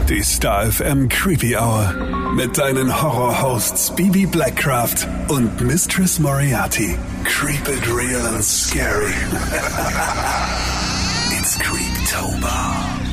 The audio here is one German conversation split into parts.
Die Star FM Creepy Hour mit deinen Horror-Hosts Bibi Blackcraft und Mistress Moriarty. Creep it real and scary. It's Creeptober.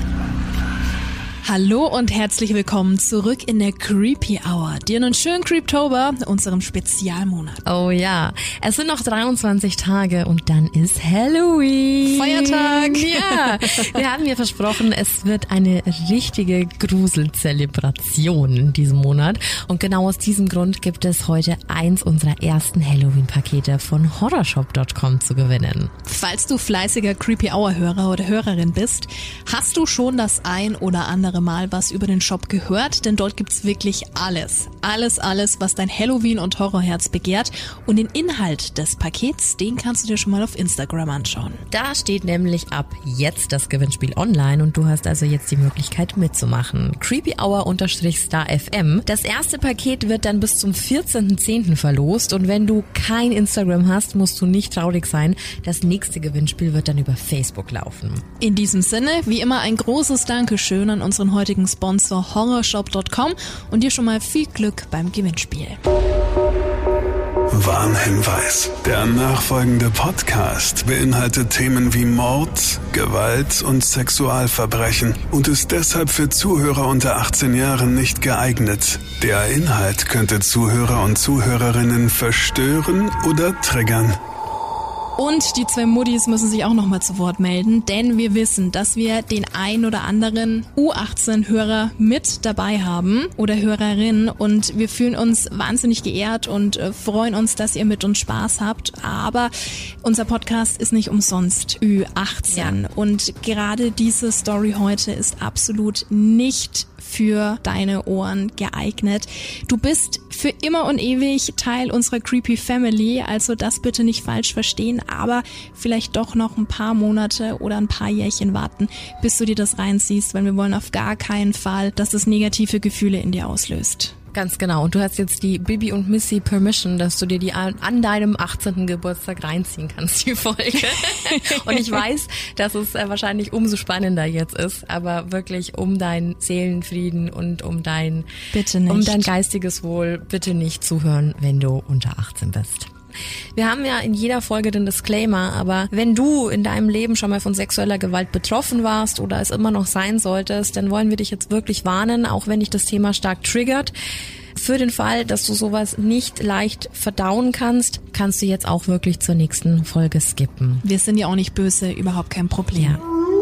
Hallo und herzlich willkommen zurück in der Creepy Hour. Dir einen schönen Creeptober, unserem Spezialmonat. Oh ja, es sind noch 23 Tage und dann ist Halloween. Feiertag. Ja, wir haben ja versprochen, es wird eine richtige Gruselzelebration in diesem Monat. Und genau aus diesem Grund gibt es heute eins unserer ersten Halloween-Pakete von horrorshop.com zu gewinnen. Falls du fleißiger Creepy Hour-Hörer oder Hörerin bist, hast du schon das ein oder andere Mal was über den Shop gehört, denn dort gibt's wirklich alles. Alles, was dein Halloween- und Horrorherz begehrt. Und den Inhalt des Pakets, den kannst du dir schon mal auf Instagram anschauen. Da steht nämlich ab jetzt das Gewinnspiel online und du hast also jetzt die Möglichkeit mitzumachen. creepyhour_starfm. Das erste Paket wird dann bis zum 14.10. verlost und wenn du kein Instagram hast, musst du nicht traurig sein. Das nächste Gewinnspiel wird dann über Facebook laufen. In diesem Sinne, wie immer ein großes Dankeschön an unseren heutigen Sponsor horrorshop.com und dir schon mal viel Glück beim Gewinnspiel. Warnhinweis. Der nachfolgende Podcast beinhaltet Themen wie Mord, Gewalt und Sexualverbrechen und ist deshalb für Zuhörer unter 18 Jahren nicht geeignet. Der Inhalt könnte Zuhörer und Zuhörerinnen verstören oder triggern. Und die zwei Muddis müssen sich auch nochmal zu Wort melden, denn wir wissen, dass wir den ein oder anderen U18-Hörer mit dabei haben oder Hörerin und wir fühlen uns wahnsinnig geehrt und freuen uns, dass ihr mit uns Spaß habt, aber unser Podcast ist nicht umsonst Ü18 und gerade diese Story heute ist absolut nicht für deine Ohren geeignet. Du bist für immer und ewig Teil unserer Creepy Family, also das bitte nicht falsch verstehen, aber vielleicht doch noch ein paar Monate oder ein paar Jährchen warten, bis du dir das reinziehst, weil wir wollen auf gar keinen Fall, dass das negative Gefühle in dir auslöst. Ganz genau. Und du hast jetzt die Bibi und Missy Permission, dass du dir die an deinem 18. Geburtstag reinziehen kannst, die Folge. Und ich weiß, dass es wahrscheinlich umso spannender jetzt ist, aber wirklich um deinen Seelenfrieden und um dein geistiges Wohl bitte nicht zuhören, wenn du unter 18 bist. Wir haben ja in jeder Folge den Disclaimer, aber wenn du in deinem Leben schon mal von sexueller Gewalt betroffen warst oder es immer noch sein solltest, dann wollen wir dich jetzt wirklich warnen, auch wenn dich das Thema stark triggert. Für den Fall, dass du sowas nicht leicht verdauen kannst, kannst du jetzt auch wirklich zur nächsten Folge skippen. Wir sind ja auch nicht böse, überhaupt kein Problem. Ja.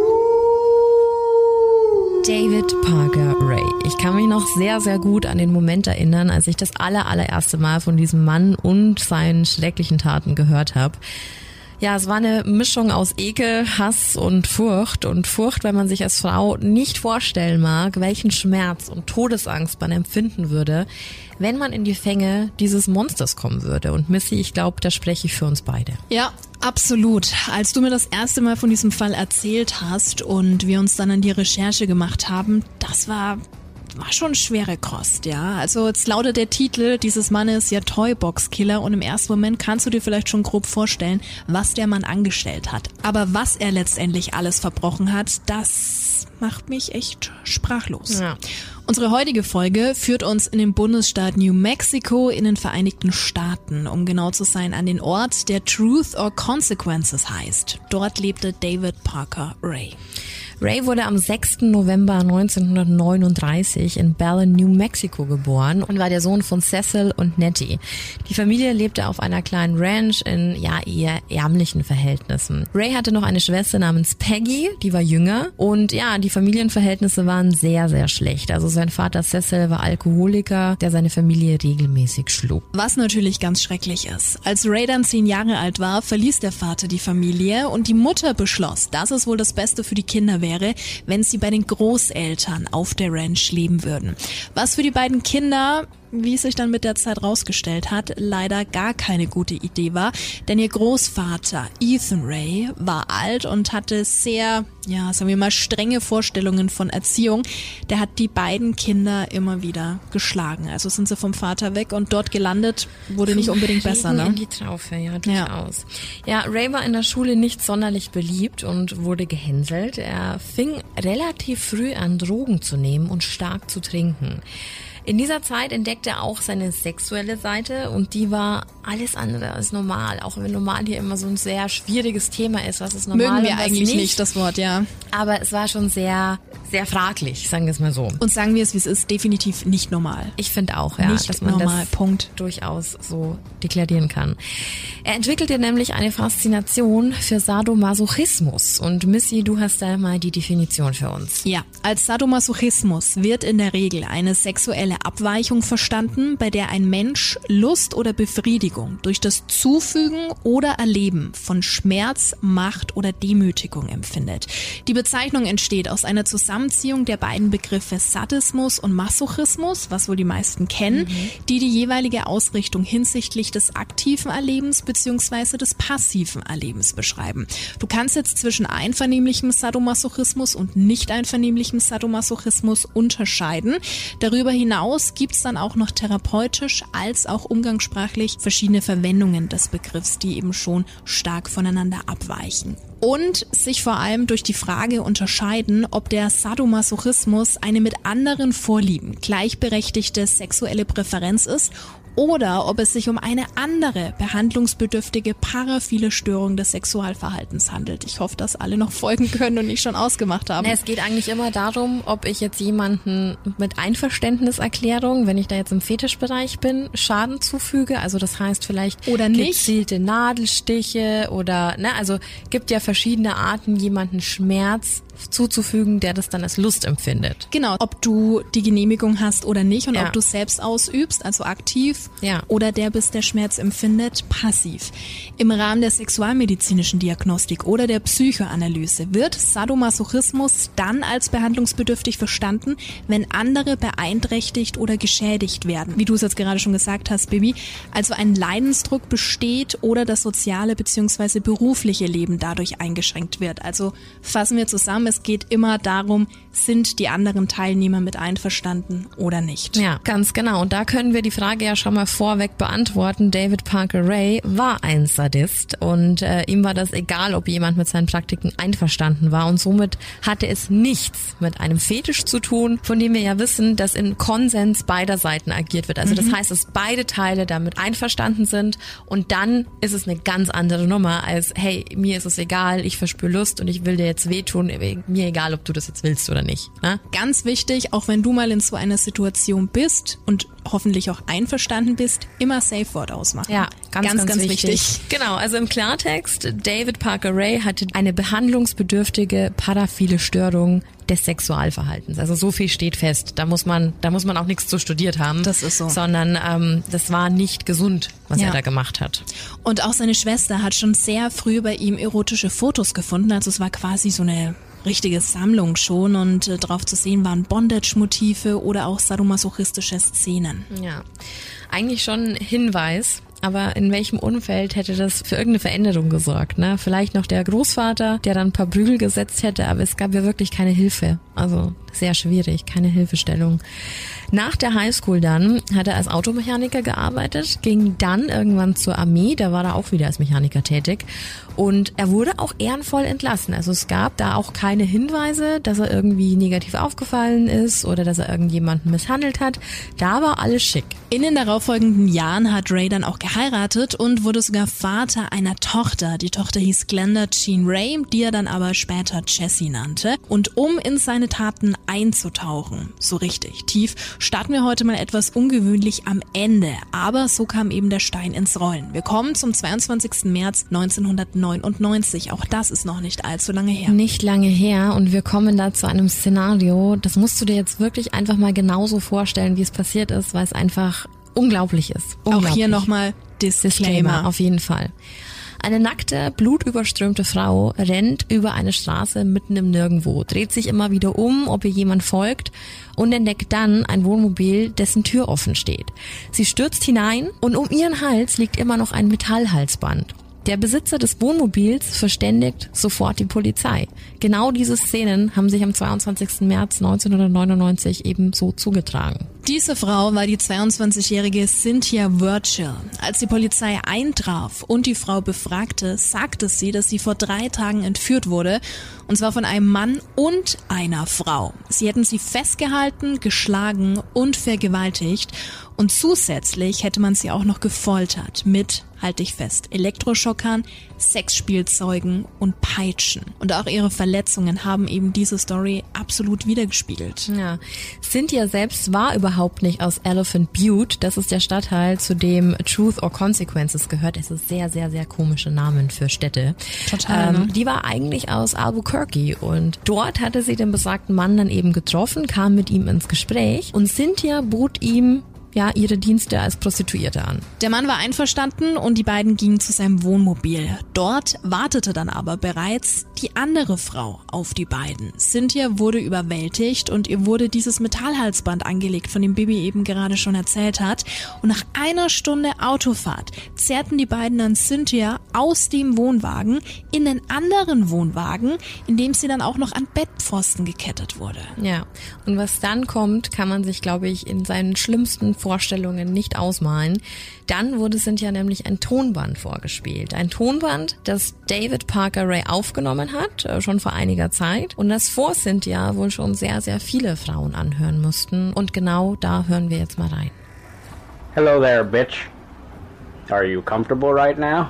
David Parker Ray. Ich kann mich noch sehr, sehr gut an den Moment erinnern, als ich das allererste Mal von diesem Mann und seinen schrecklichen Taten gehört habe. Ja, es war eine Mischung aus Ekel, Hass und Furcht. Und Furcht, weil man sich als Frau nicht vorstellen mag, welchen Schmerz und Todesangst man empfinden würde, wenn man in die Fänge dieses Monsters kommen würde. Und Missy, ich glaube, da spreche ich für uns beide. Ja, absolut. Als du mir das erste Mal von diesem Fall erzählt hast und wir uns dann an die Recherche gemacht haben, das war schon schwere Kost, ja. Also jetzt lautet der Titel dieses Mannes ja Toybox-Killer und im ersten Moment kannst du dir vielleicht schon grob vorstellen, was der Mann angestellt hat. Aber was er letztendlich alles verbrochen hat, das macht mich echt sprachlos. Ja. Unsere heutige Folge führt uns in den Bundesstaat New Mexico in den Vereinigten Staaten, um genau zu sein an den Ort, der Truth or Consequences heißt. Dort lebte David Parker Ray. Ray wurde am 6. November 1939 in Belen, New Mexico geboren und war der Sohn von Cecil und Nettie. Die Familie lebte auf einer kleinen Ranch in eher ärmlichen Verhältnissen. Ray hatte noch eine Schwester namens Peggy, die war jünger und die Familienverhältnisse waren sehr, sehr schlecht. Also sein Vater Cecil war Alkoholiker, der seine Familie regelmäßig schlug. Was natürlich ganz schrecklich ist. Als Ray dann 10 Jahre alt war, verließ der Vater die Familie und die Mutter beschloss, dass es wohl das Beste für die Kinder wäre, wenn sie bei den Großeltern auf der Ranch leben würden. Was für die beiden Kinder wie es sich dann mit der Zeit rausgestellt hat, leider gar keine gute Idee war, denn ihr Großvater Ethan Ray war alt und hatte sehr, sagen wir mal, strenge Vorstellungen von Erziehung. Der hat die beiden Kinder immer wieder geschlagen. Also sind sie vom Vater weg und dort gelandet, wurde nicht unbedingt besser, ne? In die Traufe, ja, durchaus. Ja, Ray war in der Schule nicht sonderlich beliebt und wurde gehänselt. Er fing relativ früh an, Drogen zu nehmen und stark zu trinken. In dieser Zeit entdeckte er auch seine sexuelle Seite und die war alles andere als normal. Auch wenn normal hier immer so ein sehr schwieriges Thema ist, was ist normal. Mögen wir eigentlich nicht, das Wort, ja. Aber es war schon sehr, sehr fraglich, sagen wir es mal so. Und sagen wir es, wie es ist, definitiv nicht normal. Ich finde auch, ja, nicht dass man normal, das Punkt. Durchaus so deklarieren kann. Er entwickelte nämlich eine Faszination für Sadomasochismus. Und Missy, du hast da mal die Definition für uns. Ja, als Sadomasochismus wird in der Regel eine sexuelle Abweichung verstanden, bei der ein Mensch Lust oder Befriedigung durch das Zufügen oder Erleben von Schmerz, Macht oder Demütigung empfindet. Die Bezeichnung entsteht aus einer Zusammenziehung der beiden Begriffe Sadismus und Masochismus, was wohl die meisten kennen, die jeweilige Ausrichtung hinsichtlich des aktiven Erlebens bzw. des passiven Erlebens beschreiben. Du kannst jetzt zwischen einvernehmlichem Sadomasochismus und nicht einvernehmlichem Sadomasochismus unterscheiden. Darüber hinaus gibt es dann auch noch therapeutisch als auch umgangssprachlich verschiedene Verwendungen des Begriffs, die eben schon stark voneinander abweichen. Und sich vor allem durch die Frage unterscheiden, ob der Sadomasochismus eine mit anderen Vorlieben gleichberechtigte sexuelle Präferenz ist oder ob es sich um eine andere behandlungsbedürftige paraphile Störung des Sexualverhaltens handelt. Ich hoffe, dass alle noch folgen können und nicht schon ausgemacht haben. Es geht eigentlich immer darum, ob ich jetzt jemanden mit Einverständniserklärung, wenn ich da jetzt im Fetischbereich bin, Schaden zufüge. Also das heißt vielleicht oder nicht gezielte Nadelstiche oder, also gibt ja verschiedene Arten, jemanden Schmerz zuzufügen, der das dann als Lust empfindet. Genau, ob du die Genehmigung hast oder nicht und ob du selbst ausübst, also aktiv, oder der bist, der Schmerz empfindet, passiv. Im Rahmen der sexualmedizinischen Diagnostik oder der Psychoanalyse wird Sadomasochismus dann als behandlungsbedürftig verstanden, wenn andere beeinträchtigt oder geschädigt werden. Wie du es jetzt gerade schon gesagt hast, Bibi, also ein Leidensdruck besteht oder das soziale bzw. berufliche Leben dadurch eingeschränkt wird. Also fassen wir zusammen, es geht immer darum, sind die anderen Teilnehmer mit einverstanden oder nicht. Ja, ganz genau. Und da können wir die Frage ja schon mal vorweg beantworten. David Parker Ray war ein Sadist und ihm war das egal, ob jemand mit seinen Praktiken einverstanden war und somit hatte es nichts mit einem Fetisch zu tun, von dem wir ja wissen, dass in Konsens beider Seiten agiert wird. Also das heißt, dass beide Teile damit einverstanden sind und dann ist es eine ganz andere Nummer als, hey, mir ist es egal, ich verspüre Lust und ich will dir jetzt wehtun, mir egal, ob du das jetzt willst oder nicht. Ne? Ganz wichtig, auch wenn du mal in so einer Situation bist und hoffentlich auch einverstanden bist, immer Safe Word ausmachen. Ja, ganz wichtig. Genau, also im Klartext, David Parker Ray hatte eine behandlungsbedürftige paraphile Störung des Sexualverhaltens. Also so viel steht fest. Da muss man auch nichts zu studiert haben. Das ist so. Sondern das war nicht gesund, was er da gemacht hat. Und auch seine Schwester hat schon sehr früh bei ihm erotische Fotos gefunden. Also es war quasi so eine richtige Sammlung schon und drauf zu sehen waren Bondage-Motive oder auch sadomasochistische Szenen. Ja, eigentlich schon ein Hinweis. Aber in welchem Umfeld hätte das für irgendeine Veränderung gesorgt? Ne? Vielleicht noch der Großvater, der dann ein paar Prügel gesetzt hätte, aber es gab ja wirklich keine Hilfe. Also sehr schwierig, keine Hilfestellung. Nach der Highschool dann hat er als Automechaniker gearbeitet, ging dann irgendwann zur Armee, da war er auch wieder als Mechaniker tätig und er wurde auch ehrenvoll entlassen. Also es gab da auch keine Hinweise, dass er irgendwie negativ aufgefallen ist oder dass er irgendjemanden misshandelt hat. Da war alles schick. In den darauffolgenden Jahren hat Ray dann auch geheiratet und wurde sogar Vater einer Tochter. Die Tochter hieß Glenda Jean Ray, die er dann aber später Jessie nannte. Und um in seine Taten einzutauchen, so richtig tief, starten wir heute mal etwas ungewöhnlich am Ende. Aber so kam eben der Stein ins Rollen. Wir kommen zum 22. März 1999. Auch das ist noch nicht allzu lange her. Nicht lange her und wir kommen da zu einem Szenario, das musst du dir jetzt wirklich einfach mal genauso vorstellen, wie es passiert ist, weil es einfach unglaublich ist. Unglaublich. Auch hier nochmal Disclaimer. Auf jeden Fall. Eine nackte, blutüberströmte Frau rennt über eine Straße mitten im Nirgendwo, dreht sich immer wieder um, ob ihr jemand folgt und entdeckt dann ein Wohnmobil, dessen Tür offen steht. Sie stürzt hinein und um ihren Hals liegt immer noch ein Metallhalsband. Der Besitzer des Wohnmobils verständigt sofort die Polizei. Genau diese Szenen haben sich am 22. März 1999 eben so zugetragen. Diese Frau war die 22-jährige Cynthia Virgil. Als die Polizei eintraf und die Frau befragte, sagte sie, dass sie vor 3 Tagen entführt wurde, und zwar von einem Mann und einer Frau. Sie hätten sie festgehalten, geschlagen und vergewaltigt und zusätzlich hätte man sie auch noch gefoltert mit, halte ich fest, Elektroschockern, Sexspielzeugen und Peitschen. Und auch ihre Verletzungen haben eben diese Story absolut wiedergespiegelt. Ja, Cynthia selbst war überhaupt nicht aus Elephant Butte. Das ist der Stadtteil, zu dem Truth or Consequences gehört. Es ist sehr, sehr, sehr komische Namen für Städte. Total, ne? Die war eigentlich aus Albuquerque und dort hatte sie den besagten Mann dann eben getroffen, kam mit ihm ins Gespräch und Cynthia bot ihm ihre Dienste als Prostituierte an. Der Mann war einverstanden und die beiden gingen zu seinem Wohnmobil. Dort wartete dann aber bereits die andere Frau auf die beiden. Cynthia wurde überwältigt und ihr wurde dieses Metallhalsband angelegt, von dem Bibi eben gerade schon erzählt hat. Und nach 1 Stunde Autofahrt zerrten die beiden dann Cynthia aus dem Wohnwagen in einen anderen Wohnwagen, in dem sie dann auch noch an Bettpfosten gekettet wurde. Ja, und was dann kommt, kann man sich, glaube ich, in seinen schlimmsten Vorstellungen nicht ausmalen. Dann wurde Cynthia nämlich ein Tonband vorgespielt. Ein Tonband, das David Parker Ray aufgenommen hat, schon vor einiger Zeit. Und das vor Cynthia wohl schon sehr, sehr viele Frauen anhören mussten. Und genau da hören wir jetzt mal rein. Hello there, bitch. Are you comfortable right now?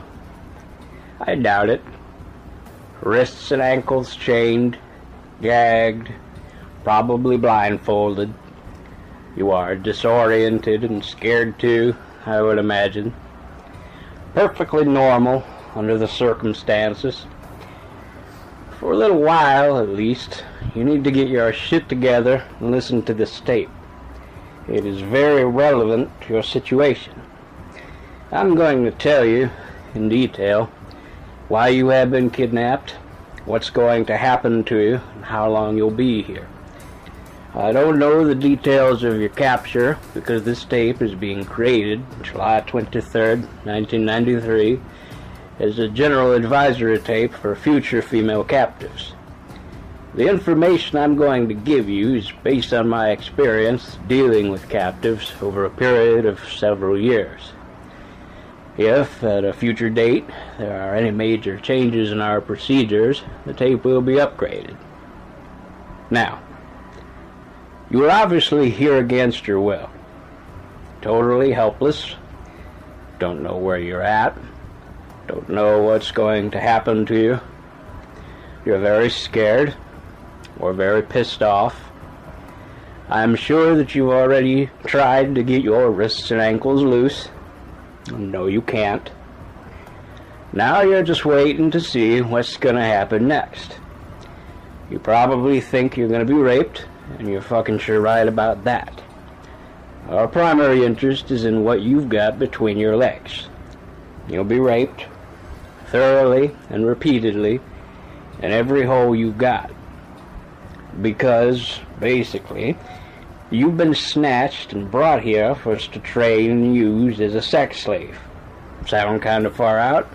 I doubt it. Wrists and ankles chained, gagged, probably blindfolded. You are disoriented and scared too, I would imagine. Perfectly normal under the circumstances. For a little while, at least, you need to get your shit together and listen to this tape. It is very relevant to your situation. I'm going to tell you, in detail, why you have been kidnapped, what's going to happen to you, and how long you'll be here. I don't know the details of your capture because this tape is being created July 23rd, 1993 as a general advisory tape for future female captives. The information I'm going to give you is based on my experience dealing with captives over a period of several years. If, at a future date, there are any major changes in our procedures, the tape will be upgraded. Now, you are obviously here against your will. Totally helpless. Don't know where you're at. Don't know what's going to happen to you. You're very scared or very pissed off. I'm sure that you've already tried to get your wrists and ankles loose. No, you can't. Now you're just waiting to see what's going to happen next. You probably think you're going to be raped, and you're fucking sure right about that. Our primary interest is in what you've got between your legs. You'll be raped, thoroughly and repeatedly, in every hole you've got. Because, basically, you've been snatched and brought here for us to train and use as a sex slave. Sound kind of far out?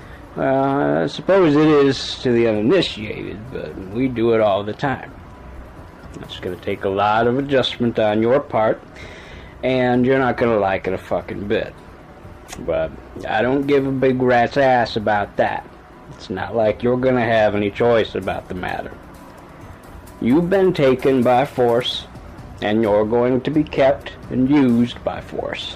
I suppose it is to the uninitiated, but we do it all the time. It's going to take a lot of adjustment on your part, and you're not going to like it a fucking bit. But I don't give a big rat's ass about that. It's not like you're going to have any choice about the matter. You've been taken by force, and you're going to be kept and used by force.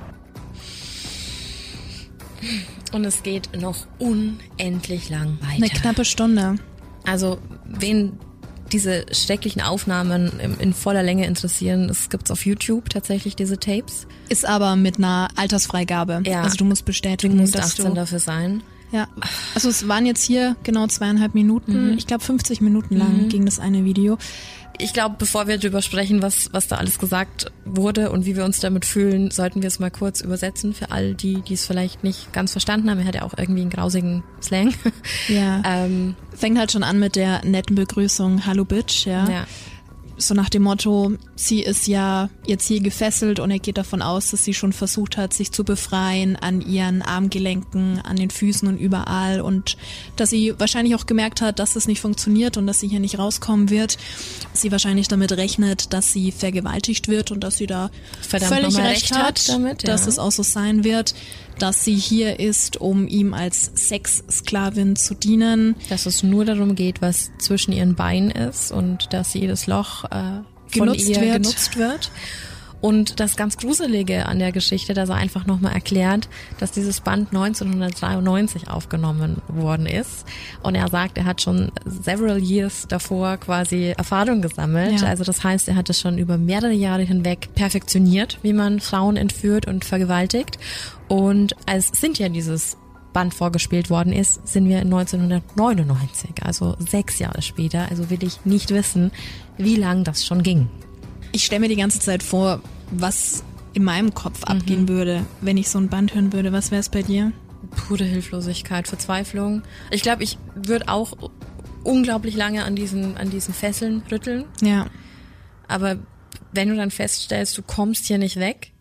Und es geht noch unendlich lang weiter. Eine knappe Stunde. Also, wen diese schrecklichen Aufnahmen in voller Länge interessieren, es gibt's auf YouTube tatsächlich diese Tapes. Ist aber mit einer Altersfreigabe. Ja. Also du musst bestätigen, Du musst dass 18 dafür sein. Ja, also es waren jetzt hier genau 2,5 Minuten. Ich glaube 50 Minuten lang ging das eine Video. Ich glaube, bevor wir darüber sprechen, was da alles gesagt wurde und wie wir uns damit fühlen, sollten wir es mal kurz übersetzen für all die es vielleicht nicht ganz verstanden haben. Er hat ja auch irgendwie einen grausigen Slang. Ja. Fängt halt schon an mit der netten Begrüßung, hallo Bitch, ja. So nach dem Motto, sie ist ja ihr Ziel gefesselt und er geht davon aus, dass sie schon versucht hat, sich zu befreien an ihren Armgelenken, an den Füßen und überall und dass sie wahrscheinlich auch gemerkt hat, dass das nicht funktioniert und dass sie hier nicht rauskommen wird. Sie wahrscheinlich damit rechnet, dass sie vergewaltigt wird und dass sie da völlig recht hat damit, dass es auch so sein wird, dass sie hier ist, um ihm als Sexsklavin zu dienen. Dass es nur darum geht, was zwischen ihren Beinen ist und dass jedes Loch genutzt wird. Und das ganz Gruselige an der Geschichte, dass er einfach nochmal erklärt, dass dieses Band 1993 aufgenommen worden ist. Und er sagt, er hat schon several years davor quasi Erfahrung gesammelt. Ja. Also das heißt, er hat es schon über mehrere Jahre hinweg perfektioniert, wie man Frauen entführt und vergewaltigt. Und als Cynthia dieses Band vorgespielt worden ist, sind wir 1999, also 6 Jahre später. Also will ich nicht wissen, wie lang das schon ging. Ich stelle mir die ganze Zeit vor, was in meinem Kopf abgehen würde, wenn ich so ein Band hören würde. Was wäre es bei dir? Pure Hilflosigkeit, Verzweiflung. Ich glaube, ich würde auch unglaublich lange an diesen Fesseln rütteln. Ja. Aber wenn du dann feststellst, du kommst hier nicht weg,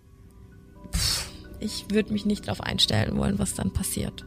ich würde mich nicht darauf einstellen wollen, was dann passiert.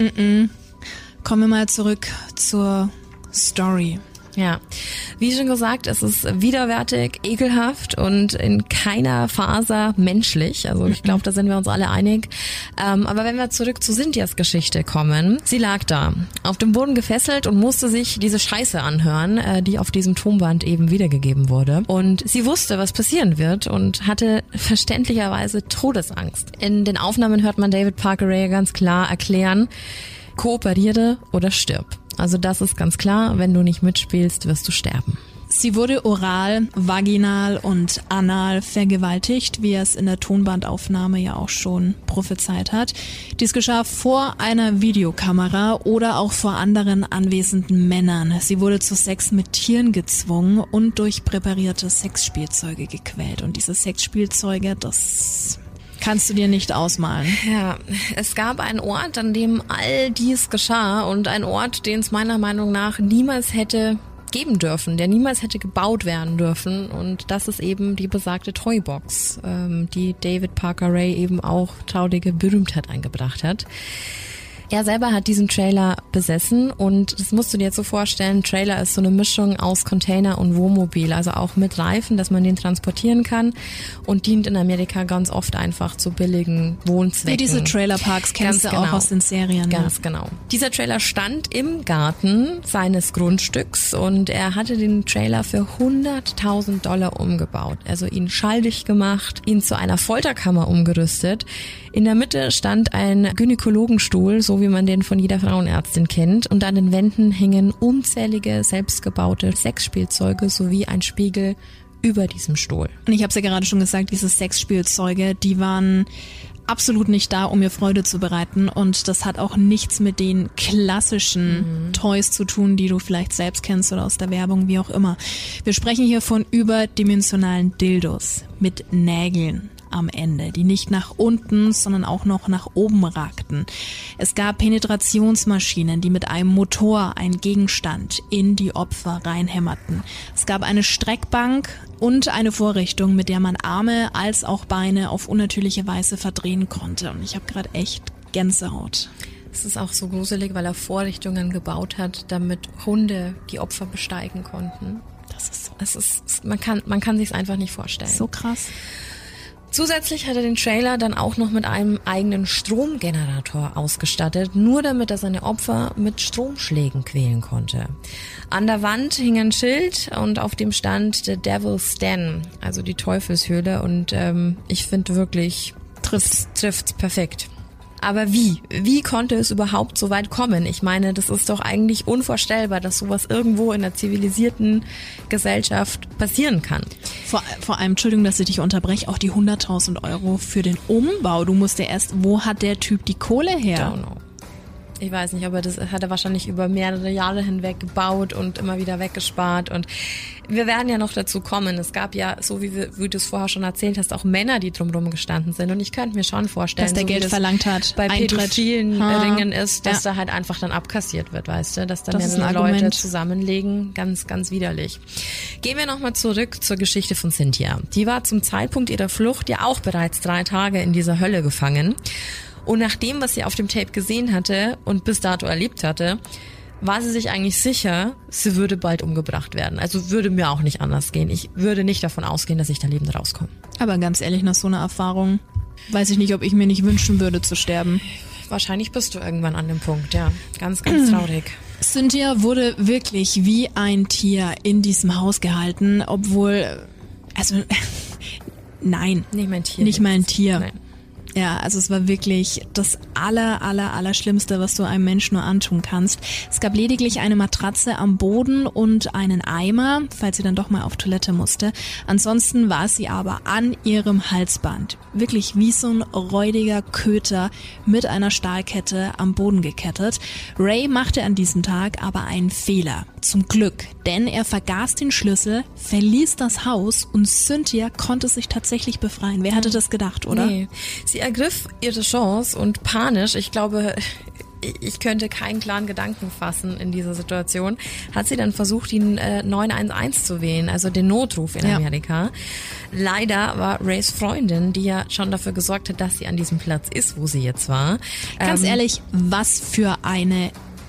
Kommen wir mal zurück zur Story. Ja, wie schon gesagt, es ist widerwärtig, ekelhaft und in keiner Faser menschlich. Also ich glaube, da sind wir uns alle einig. Aber wenn wir zurück zu Cynthias Geschichte kommen, sie lag da, auf dem Boden gefesselt und musste sich diese Scheiße anhören, die auf diesem Tonband eben wiedergegeben wurde. Und sie wusste, was passieren wird und hatte verständlicherweise Todesangst. In den Aufnahmen hört man David Parker Ray ganz klar erklären, kooperiere oder stirb. Also das ist ganz klar, wenn du nicht mitspielst, wirst du sterben. Sie wurde oral, vaginal und anal vergewaltigt, wie er es in der Tonbandaufnahme ja auch schon prophezeit hat. Dies geschah vor einer Videokamera oder auch vor anderen anwesenden Männern. Sie wurde zu Sex mit Tieren gezwungen und durch präparierte Sexspielzeuge gequält. Und diese Sexspielzeuge, das kannst du dir nicht ausmalen. Ja, es gab einen Ort, an dem all dies geschah und ein Ort, den es meiner Meinung nach niemals hätte geben dürfen, der niemals hätte gebaut werden dürfen, und das ist eben die besagte Toybox, die David Parker Ray eben auch traurige Berühmtheit eingebracht hat. Er selber hat diesen Trailer besessen und das musst du dir jetzt so vorstellen, Trailer ist so eine Mischung aus Container und Wohnmobil, also auch mit Reifen, dass man den transportieren kann und dient in Amerika ganz oft einfach zu billigen Wohnzwecken. Wie diese Trailerparks kennst du auch aus den Serien. Ganz genau. Dieser Trailer stand im Garten seines Grundstücks und er hatte den Trailer für $100.000 umgebaut, also ihn schalldicht gemacht, ihn zu einer Folterkammer umgerüstet. In der Mitte stand ein Gynäkologenstuhl, so wie man den von jeder Frauenärztin kennt. Und an den Wänden hängen unzählige selbstgebaute Sexspielzeuge sowie ein Spiegel über diesem Stuhl. Und ich habe es ja gerade schon gesagt, diese Sexspielzeuge, die waren absolut nicht da, um mir Freude zu bereiten. Und das hat auch nichts mit den klassischen Toys zu tun, die du vielleicht selbst kennst oder aus der Werbung, wie auch immer. Wir sprechen hier von überdimensionalen Dildos mit Nägeln am Ende, die nicht nach unten, sondern auch noch nach oben ragten. Es gab Penetrationsmaschinen, die mit einem Motor einen Gegenstand in die Opfer reinhämmerten. Es gab eine Streckbank und eine Vorrichtung, mit der man Arme als auch Beine auf unnatürliche Weise verdrehen konnte. Und ich habe gerade echt Gänsehaut. Es ist auch so gruselig, weil er Vorrichtungen gebaut hat, damit Hunde die Opfer besteigen konnten. Das ist so. Man kann sich's einfach nicht vorstellen. So krass. Zusätzlich hat er den Trailer dann auch noch mit einem eigenen Stromgenerator ausgestattet, nur damit er seine Opfer mit Stromschlägen quälen konnte. An der Wand hing ein Schild und auf dem stand The Devil's Den, also die Teufelshöhle, und ich finde wirklich, trifft's perfekt. Aber wie konnte es überhaupt so weit kommen? Ich meine, das ist doch eigentlich unvorstellbar, dass sowas irgendwo in einer zivilisierten Gesellschaft passieren kann. Vor allem, Entschuldigung, dass ich dich unterbreche, auch die 100.000 € für den Umbau. Du musst ja erst, wo hat der Typ die Kohle her? Don't know. Ich weiß nicht, aber das hat er wahrscheinlich über mehrere Jahre hinweg gebaut und immer wieder weggespart. Und wir werden ja noch dazu kommen. Es gab ja, so wie du es vorher schon erzählt hast, auch Männer, die drumherum gestanden sind. Und ich könnte mir schon vorstellen, dass der so Geld verlangt hat, bei pädophilen Ringen ist, dass ja. da halt einfach dann abkassiert wird, weißt du? Dass da das mehrere Leute zusammenlegen. Ganz, ganz widerlich. Gehen wir nochmal zurück zur Geschichte von Cynthia. Die war zum Zeitpunkt ihrer Flucht ja auch bereits 3 Tage in dieser Hölle gefangen. Und nach dem, was sie auf dem Tape gesehen hatte und bis dato erlebt hatte, war sie sich eigentlich sicher, sie würde bald umgebracht werden. Also würde mir auch nicht anders gehen. Ich würde nicht davon ausgehen, dass ich da lebend rauskomme. Aber ganz ehrlich, nach so einer Erfahrung weiß ich nicht, ob ich mir nicht wünschen würde zu sterben. Wahrscheinlich bist du irgendwann an dem Punkt, ja. Ganz, ganz traurig. Cynthia wurde wirklich wie ein Tier in diesem Haus gehalten, obwohl, also, nein. Nicht mein Tier. Nicht mein Tier. Nein. Ja, also es war wirklich das Allerschlimmste, was du einem Menschen nur antun kannst. Es gab lediglich eine Matratze am Boden und einen Eimer, falls sie dann doch mal auf Toilette musste. Ansonsten war sie aber an ihrem Halsband. Wirklich wie so ein räudiger Köter mit einer Stahlkette am Boden gekettet. Ray machte an diesem Tag aber einen Fehler. Zum Glück, denn er vergaß den Schlüssel, verließ das Haus und Cynthia konnte sich tatsächlich befreien. Wer hatte das gedacht, oder? Nee. Sie ergriff ihre Chance und panisch, ich glaube, ich könnte keinen klaren Gedanken fassen in dieser Situation, hat sie dann versucht, den 911 zu wählen, also den Notruf in Amerika. Leider war Rays Freundin, die ja schon dafür gesorgt hat, dass sie an diesem Platz ist, wo sie jetzt war. Ganz ehrlich, was für eine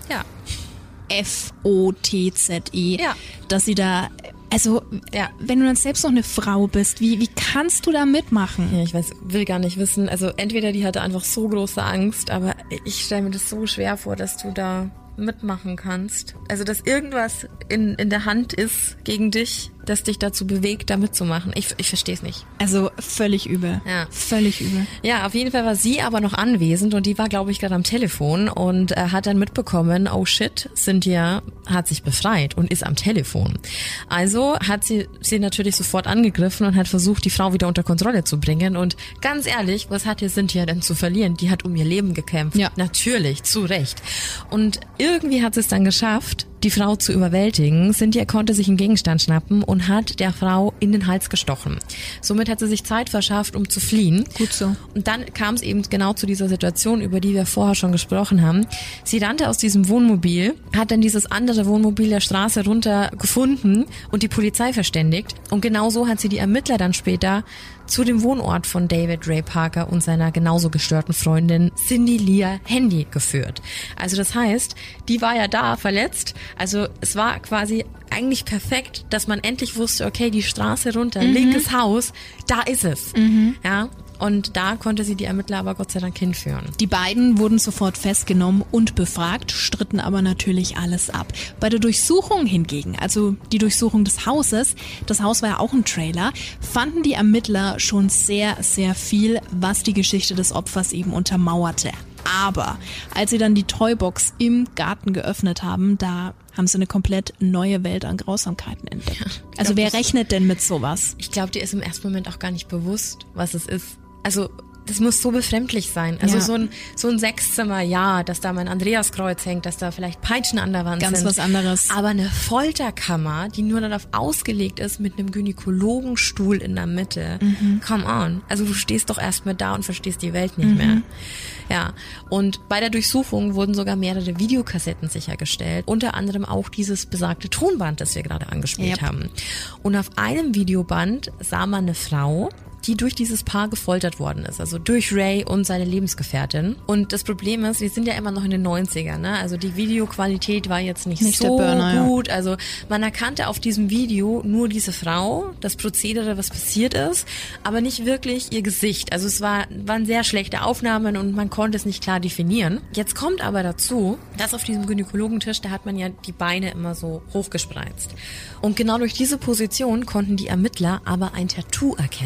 FOTZE, dass sie da, also wenn du dann selbst noch eine Frau bist, wie kannst du da mitmachen? Ja, ich will gar nicht wissen, also entweder die hatte einfach so große Angst, aber ich stelle mir das so schwer vor, dass du da mitmachen kannst. Also dass irgendwas in der Hand ist gegen dich, das dich dazu bewegt, da mitzumachen. Ich verstehe es nicht. Also völlig übel. Ja. Völlig übel. Ja, auf jeden Fall war sie aber noch anwesend und die war, glaube ich, gerade am Telefon und hat dann mitbekommen, oh shit, Cynthia hat sich befreit und ist am Telefon. Also hat sie natürlich sofort angegriffen und hat versucht, die Frau wieder unter Kontrolle zu bringen. Und ganz ehrlich, was hatte Cynthia denn zu verlieren? Die hat um ihr Leben gekämpft. Ja. Natürlich, zu Recht. Und irgendwie hat sie es dann geschafft, die Frau zu überwältigen. Cynthia konnte sich einen Gegenstand schnappen und hat der Frau in den Hals gestochen. Somit hat sie sich Zeit verschafft, um zu fliehen. Gut so. Und dann kam es eben genau zu dieser Situation, über die wir vorher schon gesprochen haben. Sie rannte aus diesem Wohnmobil, hat dann dieses andere Wohnmobil der Straße runter gefunden und die Polizei verständigt. Und genau so hat sie die Ermittler dann später zu dem Wohnort von David Ray Parker und seiner genauso gestörten Freundin Cindy Leah Handy geführt. Also das heißt, die war ja da verletzt. Also es war quasi eigentlich perfekt, dass man endlich wusste, okay, die Straße runter, linkes Haus, da ist es. Ja. Und da konnte sie die Ermittler aber Gott sei Dank hinführen. Die beiden wurden sofort festgenommen und befragt, stritten aber natürlich alles ab. Bei der Durchsuchung hingegen, also die Durchsuchung des Hauses, das Haus war ja auch ein Trailer, fanden die Ermittler schon sehr, sehr viel, was die Geschichte des Opfers eben untermauerte. Aber als sie dann die Toybox im Garten geöffnet haben, da haben sie eine komplett neue Welt an Grausamkeiten entdeckt. Ja, also wer rechnet denn mit sowas? Ich glaube, dir ist im ersten Moment auch gar nicht bewusst, was es ist. Also das muss so befremdlich sein. Also so ein 6-Zimmer, ja, dass da mein Andreaskreuz hängt, dass da vielleicht Peitschen an der Wand sind. Ganz was anderes. Aber eine Folterkammer, die nur darauf ausgelegt ist, mit einem Gynäkologenstuhl in der Mitte. Come on. Also du stehst doch erst mit da und verstehst die Welt nicht mehr. Ja, und bei der Durchsuchung wurden sogar mehrere Videokassetten sichergestellt, unter anderem auch dieses besagte Tonband, das wir gerade angespielt haben. Und auf einem Videoband sah man eine Frau, die durch dieses Paar gefoltert worden ist, also durch Ray und seine Lebensgefährtin. Und das Problem ist, wir sind ja immer noch in den 90ern, ne? Also die Videoqualität war jetzt nicht so Burner, gut. Also man erkannte auf diesem Video nur diese Frau, das Prozedere, was passiert ist, aber nicht wirklich ihr Gesicht. Also es waren sehr schlechte Aufnahmen und man konnte es nicht klar definieren. Jetzt kommt aber dazu, dass auf diesem Gynäkologentisch, da hat man ja die Beine immer so hochgespreizt. Und genau durch diese Position konnten die Ermittler aber ein Tattoo erkennen. Ein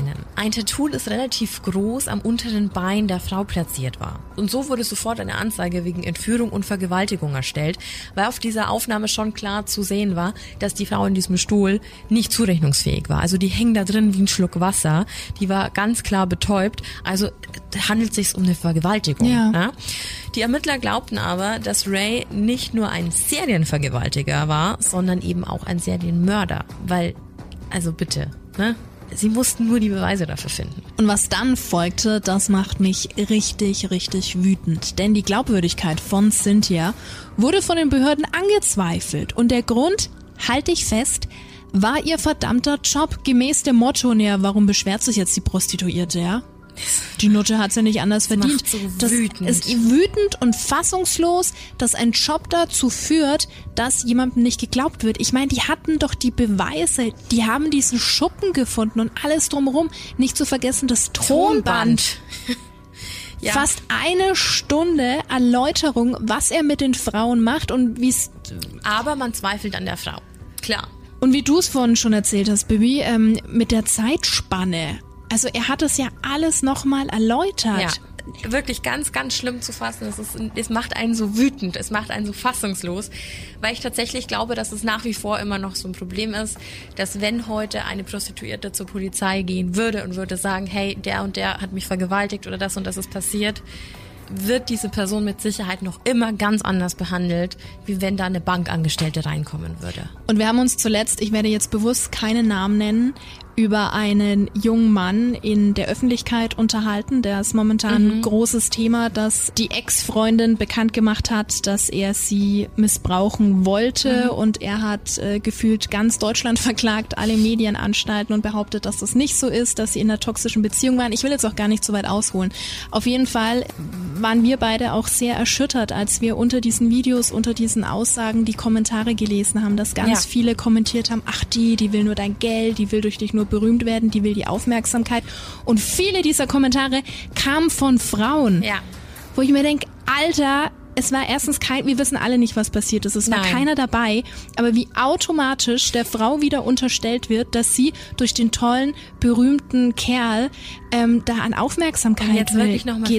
ein Tattoo, das relativ groß am unteren Bein der Frau platziert war. Und so wurde sofort eine Anzeige wegen Entführung und Vergewaltigung erstellt, weil auf dieser Aufnahme schon klar zu sehen war, dass die Frau in diesem Stuhl nicht zurechnungsfähig war. Also die hing da drin wie ein Schluck Wasser, die war ganz klar betäubt, also handelt es sich um eine Vergewaltigung. Ja? Die Ermittler glaubten aber, dass Ray nicht nur ein Serienvergewaltiger war, sondern eben auch ein Serienmörder, weil, also bitte, ne? Sie mussten nur die Beweise dafür finden. Und was dann folgte, das macht mich richtig, richtig wütend. Denn die Glaubwürdigkeit von Cynthia wurde von den Behörden angezweifelt. Und der Grund, halte ich fest, war ihr verdammter Job gemäß dem Motto, warum beschwert sich jetzt die Prostituierte, ja? Die Nutte hat's ja nicht anders verdient. Das ist wütend und fassungslos, dass ein Job dazu führt, dass jemandem nicht geglaubt wird. Ich meine, die hatten doch die Beweise, die haben diesen Schuppen gefunden und alles drumherum. Nicht zu vergessen das Tonband. Ja. Fast 1 Stunde Erläuterung, was er mit den Frauen macht und wie's. Aber man zweifelt an der Frau, klar. Und wie du es vorhin schon erzählt hast, Bibi, mit der Zeitspanne. Also er hat es ja alles nochmal erläutert. Ja, wirklich ganz, ganz schlimm zu fassen. Es macht einen so wütend, es macht einen so fassungslos, weil ich tatsächlich glaube, dass es nach wie vor immer noch so ein Problem ist, dass wenn heute eine Prostituierte zur Polizei gehen würde und würde sagen, hey, der und der hat mich vergewaltigt oder das und das ist passiert, wird diese Person mit Sicherheit noch immer ganz anders behandelt, wie wenn da eine Bankangestellte reinkommen würde. Und wir haben uns zuletzt, ich werde jetzt bewusst keine Namen nennen, über einen jungen Mann in der Öffentlichkeit unterhalten. Der ist momentan ein großes Thema, dass die Ex-Freundin bekannt gemacht hat, dass er sie missbrauchen wollte und er hat gefühlt ganz Deutschland verklagt, alle Medienanstalten und behauptet, dass das nicht so ist, dass sie in einer toxischen Beziehung waren. Ich will jetzt auch gar nicht so weit ausholen. Auf jeden Fall waren wir beide auch sehr erschüttert, als wir unter diesen Videos, unter diesen Aussagen die Kommentare gelesen haben, dass ganz viele kommentiert haben, ach die will nur dein Geld, die will durch dich nur berühmt werden, die will die Aufmerksamkeit. Und viele dieser Kommentare kamen von Frauen, wo ich mir denke, Alter, es war erstens wir wissen alle nicht, was passiert ist. Es war keiner dabei, aber wie automatisch der Frau wieder unterstellt wird, dass sie durch den tollen, berühmten Kerl da an Aufmerksamkeit und jetzt will. Wirklich nochmal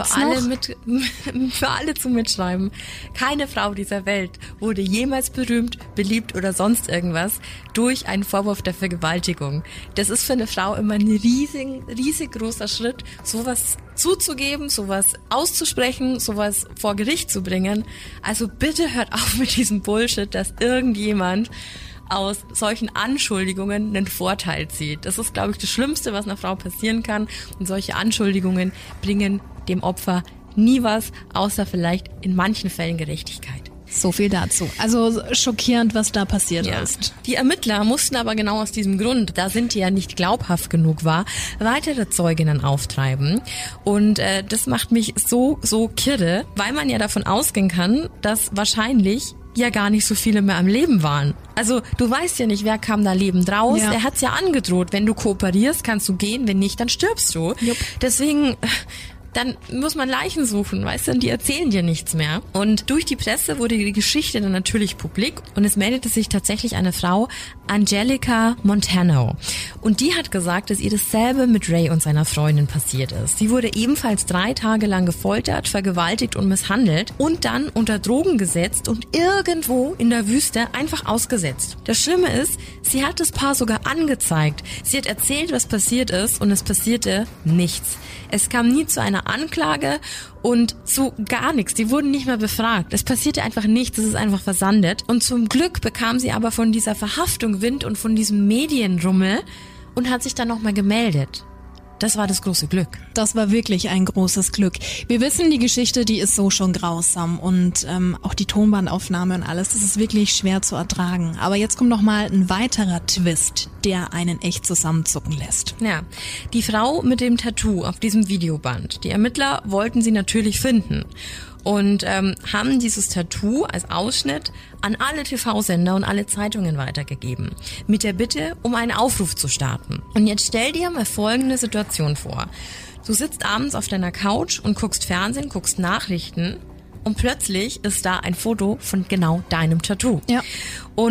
für alle zum Mitschreiben. Keine Frau dieser Welt wurde jemals berühmt, beliebt oder sonst irgendwas durch einen Vorwurf der Vergewaltigung. Das ist für eine Frau immer ein riesig großer Schritt, sowas zuzugeben, sowas auszusprechen, sowas vor Gericht zu bringen. Also bitte hört auf mit diesem Bullshit, dass irgendjemand aus solchen Anschuldigungen einen Vorteil zieht. Das ist, glaube ich, das Schlimmste, was einer Frau passieren kann. Und solche Anschuldigungen bringen dem Opfer nie was, außer vielleicht in manchen Fällen Gerechtigkeit. So viel dazu. Also schockierend, was da passiert ist. Die Ermittler mussten aber genau aus diesem Grund, da Cynthia nicht glaubhaft genug war, weitere Zeuginnen auftreiben. Und das macht mich so kirre, weil man ja davon ausgehen kann, dass wahrscheinlich ja gar nicht so viele mehr am Leben waren. Also du weißt ja nicht, wer kam da lebend raus. Ja. Er hat's ja angedroht. Wenn du kooperierst, kannst du gehen. Wenn nicht, dann stirbst du. Jupp. Deswegen dann muss man Leichen suchen, weißt du, und die erzählen dir nichts mehr. Und durch die Presse wurde die Geschichte dann natürlich publik und es meldete sich tatsächlich eine Frau, Angelica Montano. Und die hat gesagt, dass ihr dasselbe mit Ray und seiner Freundin passiert ist. Sie wurde ebenfalls 3 Tage lang gefoltert, vergewaltigt und misshandelt und dann unter Drogen gesetzt und irgendwo in der Wüste einfach ausgesetzt. Das Schlimme ist, sie hat das Paar sogar angezeigt. Sie hat erzählt, was passiert ist und es passierte nichts. Es kam nie zu einer Anklage und zu gar nichts. Die wurden nicht mehr befragt. Es passierte einfach nichts, es ist einfach versandet. Und zum Glück bekam sie aber von dieser Verhaftung Wind und von diesem Medienrummel und hat sich dann nochmal gemeldet. Das war das große Glück. Das war wirklich ein großes Glück. Wir wissen, die Geschichte, die ist so schon grausam und auch die Tonbandaufnahme und alles, das ist wirklich schwer zu ertragen. Aber jetzt kommt noch mal ein weiterer Twist, der einen echt zusammenzucken lässt. Ja, die Frau mit dem Tattoo auf diesem Videoband. Die Ermittler wollten sie natürlich finden. Und haben dieses Tattoo als Ausschnitt an alle TV-Sender und alle Zeitungen weitergegeben. Mit der Bitte, um einen Aufruf zu starten. Und jetzt stell dir mal folgende Situation vor. Du sitzt abends auf deiner Couch und guckst Fernsehen, guckst Nachrichten und plötzlich ist da ein Foto von genau deinem Tattoo. Ja. Und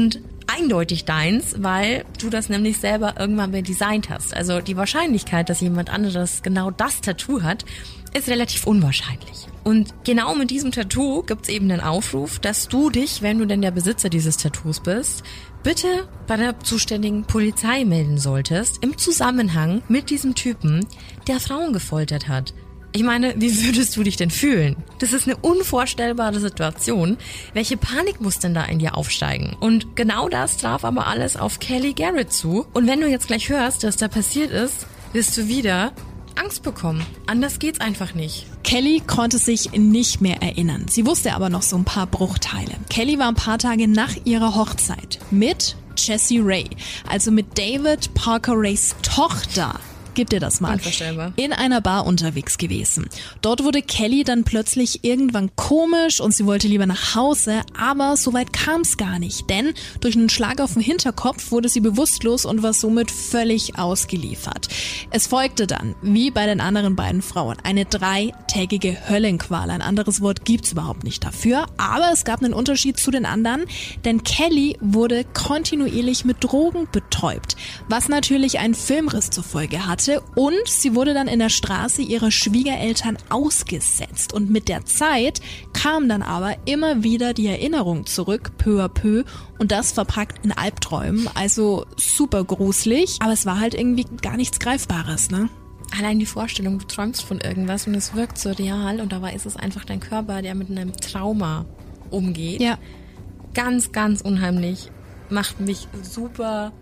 eindeutig deins, weil du das nämlich selber irgendwann mal designt hast. Also die Wahrscheinlichkeit, dass jemand anderes genau das Tattoo hat, ist relativ unwahrscheinlich. Und genau mit diesem Tattoo gibt's eben einen Aufruf, dass du dich, wenn du denn der Besitzer dieses Tattoos bist, bitte bei der zuständigen Polizei melden solltest, im Zusammenhang mit diesem Typen, der Frauen gefoltert hat. Ich meine, wie würdest du dich denn fühlen? Das ist eine unvorstellbare Situation. Welche Panik muss denn da in dir aufsteigen? Und genau das traf aber alles auf Kelly Garrett zu. Und wenn du jetzt gleich hörst, was da passiert ist, wirst du wieder Angst bekommen. Anders geht's einfach nicht. Kelly konnte sich nicht mehr erinnern. Sie wusste aber noch so ein paar Bruchteile. Kelly war ein paar Tage nach ihrer Hochzeit mit Jessie Ray, also mit David Parker Rays Tochter. Gib dir das mal. Unvorstellbar. In einer Bar unterwegs gewesen. Dort wurde Kelly dann plötzlich irgendwann komisch und sie wollte lieber nach Hause, aber soweit kam es gar nicht, denn durch einen Schlag auf den Hinterkopf wurde sie bewusstlos und war somit völlig ausgeliefert. Es folgte dann, wie bei den anderen beiden Frauen, eine 3-tägige Höllenqual. Ein anderes Wort gibt's überhaupt nicht dafür, aber es gab einen Unterschied zu den anderen, denn Kelly wurde kontinuierlich mit Drogen betäubt, was natürlich einen Filmriss zur Folge hatte. Und sie wurde dann in der Straße ihrer Schwiegereltern ausgesetzt. Und mit der Zeit kam dann aber immer wieder die Erinnerung zurück, peu à peu. Und das verpackt in Albträumen. Also super gruselig. Aber es war halt irgendwie gar nichts Greifbares, ne? Allein die Vorstellung, du träumst von irgendwas und es wirkt so real. Und dabei ist es einfach dein Körper, der mit einem Trauma umgeht. Ja. Ganz, ganz unheimlich. Macht mich super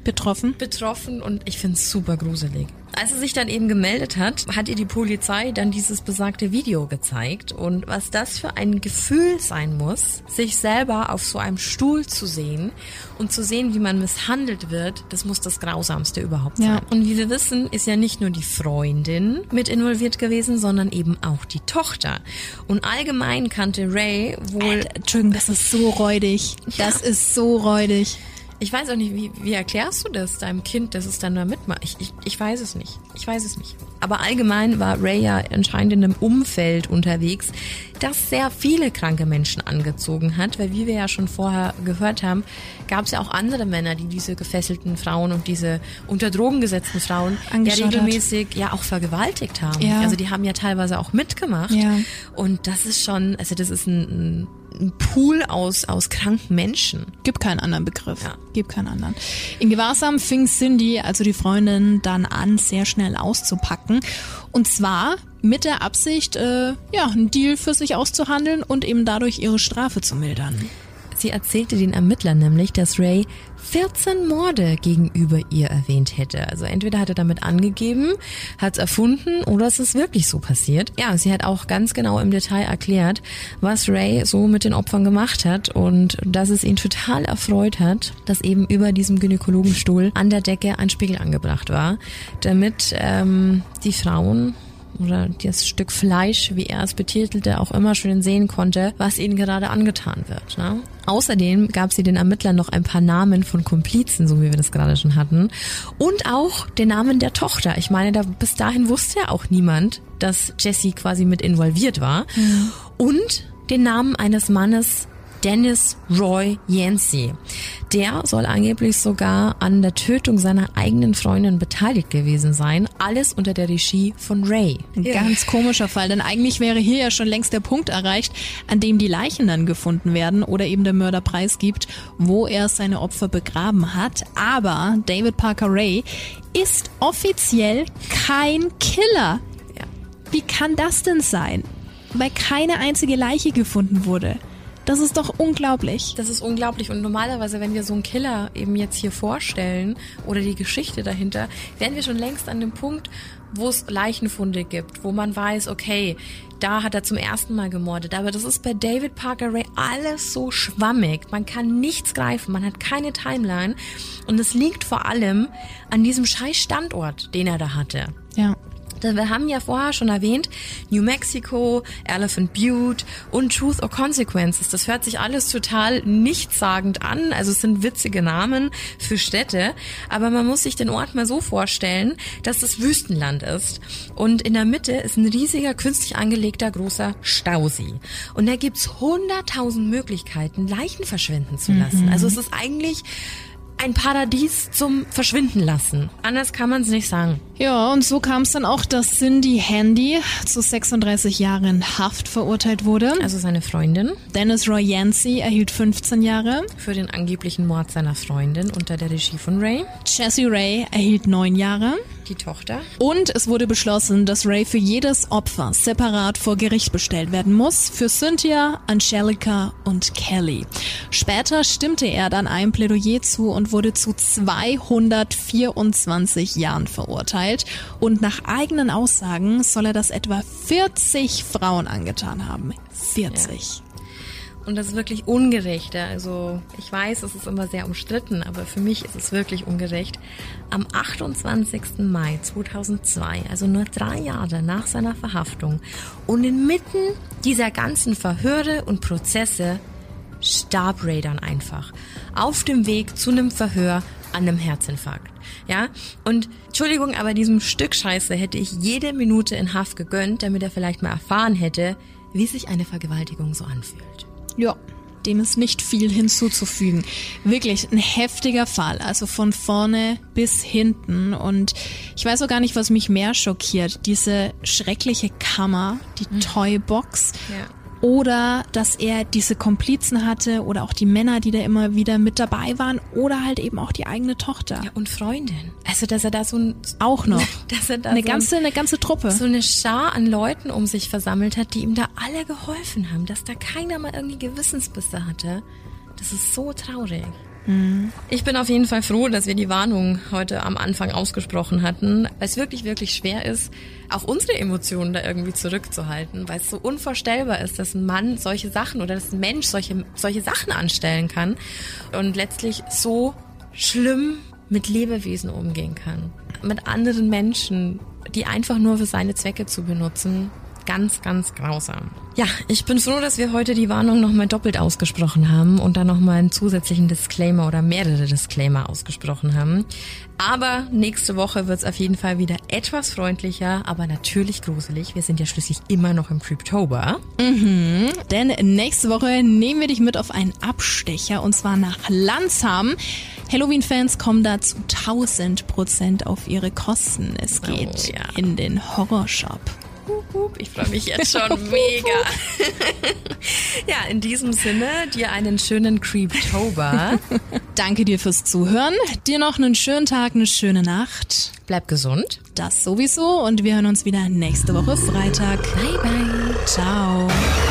betroffen und ich finde es super gruselig. Als sie sich dann eben gemeldet hat, hat ihr die Polizei dann dieses besagte Video gezeigt. Und was das für ein Gefühl sein muss, sich selber auf so einem Stuhl zu sehen und zu sehen, wie man misshandelt wird, das muss das Grausamste überhaupt sein. Ja. Und wie wir wissen, ist ja nicht nur die Freundin mit involviert gewesen, sondern eben auch die Tochter. Und allgemein kannte Ray wohl... Entschuldigung, das ist so räudig. Das ist so räudig. Ich weiß auch nicht, wie erklärst du das deinem Kind, dass es dann da mitmacht? Ich weiß es nicht. Ich weiß es nicht. Aber allgemein war Ray ja anscheinend in einem Umfeld unterwegs, das sehr viele kranke Menschen angezogen hat, weil wie wir ja schon vorher gehört haben, gab es ja auch andere Männer, die diese gefesselten Frauen und diese unter Drogen gesetzten Frauen ja regelmäßig ja auch vergewaltigt haben. Ja. Also die haben ja teilweise auch mitgemacht. Ja. Und das ist schon, also das ist ein Pool aus kranken Menschen. Gibt keinen anderen Begriff. Ja. Gibt keinen anderen. In Gewahrsam fing Cindy, also die Freundin, dann an, sehr schnell auszupacken. Und zwar mit der Absicht, einen Deal für sich auszuhandeln und eben dadurch ihre Strafe zu mildern. Sie erzählte den Ermittlern nämlich, dass Ray 14 Morde gegenüber ihr erwähnt hätte. Also entweder hat er damit angegeben, hat es erfunden oder es ist wirklich so passiert. Ja, sie hat auch ganz genau im Detail erklärt, was Ray so mit den Opfern gemacht hat und dass es ihn total erfreut hat, dass eben über diesem Gynäkologenstuhl an der Decke ein Spiegel angebracht war, damit die Frauen oder das Stück Fleisch, wie er es betitelte, auch immer schön sehen konnte, was ihnen gerade angetan wird. Ne? Außerdem gab sie den Ermittlern noch ein paar Namen von Komplizen, so wie wir das gerade schon hatten. Und auch den Namen der Tochter. Ich meine, bis dahin wusste ja auch niemand, dass Jessie quasi mit involviert war. Mhm. Und den Namen eines Mannes, Dennis Roy Yancey. Der soll angeblich sogar an der Tötung seiner eigenen Freundin beteiligt gewesen sein. Alles unter der Regie von Ray. Ein ganz komischer Fall, denn eigentlich wäre hier ja schon längst der Punkt erreicht, an dem die Leichen dann gefunden werden oder eben der Mörder preisgibt, wo er seine Opfer begraben hat. Aber David Parker Ray ist offiziell kein Killer. Ja. Wie kann das denn sein? Weil keine einzige Leiche gefunden wurde. Das ist doch unglaublich. Das ist unglaublich und normalerweise, wenn wir so einen Killer eben jetzt hier vorstellen oder die Geschichte dahinter, wären wir schon längst an dem Punkt, wo es Leichenfunde gibt, wo man weiß, okay, da hat er zum ersten Mal gemordet. Aber das ist bei David Parker Ray alles so schwammig. Man kann nichts greifen, man hat keine Timeline und es liegt vor allem an diesem scheiß Standort, den er da hatte. Ja. Denn wir haben ja vorher schon erwähnt, New Mexico, Elephant Butte und Truth or Consequences. Das hört sich alles total nichtssagend an. Also es sind witzige Namen für Städte. Aber man muss sich den Ort mal so vorstellen, dass das Wüstenland ist. Und in der Mitte ist ein riesiger, künstlich angelegter, großer Stausee. Und da gibt's 100.000 Möglichkeiten, Leichen verschwinden zu lassen. Also es ist eigentlich ein Paradies zum Verschwinden lassen. Anders kann man es nicht sagen. Ja, und so kam es dann auch, dass Cindy Handy zu 36 Jahren Haft verurteilt wurde. Also seine Freundin. Dennis Roy Yancey erhielt 15 Jahre. Für den angeblichen Mord seiner Freundin unter der Regie von Ray. Jesse Ray erhielt 9 Jahre. Die Tochter. Und es wurde beschlossen, dass Ray für jedes Opfer separat vor Gericht bestellt werden muss. Für Cynthia, Angelica und Kelly. Später stimmte er dann einem Plädoyer zu und wurde zu 224 Jahren verurteilt. Und nach eigenen Aussagen soll er das etwa 40 Frauen angetan haben. 40. Ja. Und das ist wirklich ungerecht. Also ich weiß, es ist immer sehr umstritten, aber für mich ist es wirklich ungerecht. Am 28. Mai 2002, also nur 3 Jahre nach seiner Verhaftung und inmitten dieser ganzen Verhöre und Prozesse starb Ray dann einfach auf dem Weg zu einem Verhör an einem Herzinfarkt. Ja, und Entschuldigung, aber diesem Stück Scheiße hätte ich jede Minute in Haft gegönnt, damit er vielleicht mal erfahren hätte, wie sich eine Vergewaltigung so anfühlt. Ja, dem ist nicht viel hinzuzufügen. Wirklich ein heftiger Fall, also von vorne bis hinten. Und ich weiß auch gar nicht, was mich mehr schockiert. Diese schreckliche Kammer, die Toybox. Ja. Oder dass er diese Komplizen hatte oder auch die Männer, die da immer wieder mit dabei waren oder halt eben auch die eigene Tochter. Ja, und Freundin. Also, dass er da so ein... Auch noch. Dass er da eine ganze Truppe. So eine Schar an Leuten um sich versammelt hat, die ihm da alle geholfen haben. Dass da keiner mal irgendwie Gewissensbisse hatte. Das ist so traurig. Ich bin auf jeden Fall froh, dass wir die Warnung heute am Anfang ausgesprochen hatten, weil es wirklich, wirklich schwer ist, auch unsere Emotionen da irgendwie zurückzuhalten, weil es so unvorstellbar ist, dass ein Mann solche Sachen oder dass ein Mensch solche Sachen anstellen kann und letztlich so schlimm mit Lebewesen umgehen kann. Mit anderen Menschen, die einfach nur für seine Zwecke zu benutzen. Ganz, ganz grausam. Ja, ich bin froh, dass wir heute die Warnung nochmal doppelt ausgesprochen haben und dann nochmal einen zusätzlichen Disclaimer oder mehrere Disclaimer ausgesprochen haben. Aber nächste Woche wird's auf jeden Fall wieder etwas freundlicher, aber natürlich gruselig. Wir sind ja schließlich immer noch im Creeptober. Denn nächste Woche nehmen wir dich mit auf einen Abstecher und zwar nach Landsham. Halloween-Fans kommen da zu 1000% auf ihre Kosten. Es geht in den Horrorshop. Ich freue mich jetzt schon mega. Ja, in diesem Sinne, dir einen schönen Creeptober. Danke dir fürs Zuhören. Dir noch einen schönen Tag, eine schöne Nacht. Bleib gesund. Das sowieso und wir hören uns wieder nächste Woche Freitag. Bye, bye. Ciao.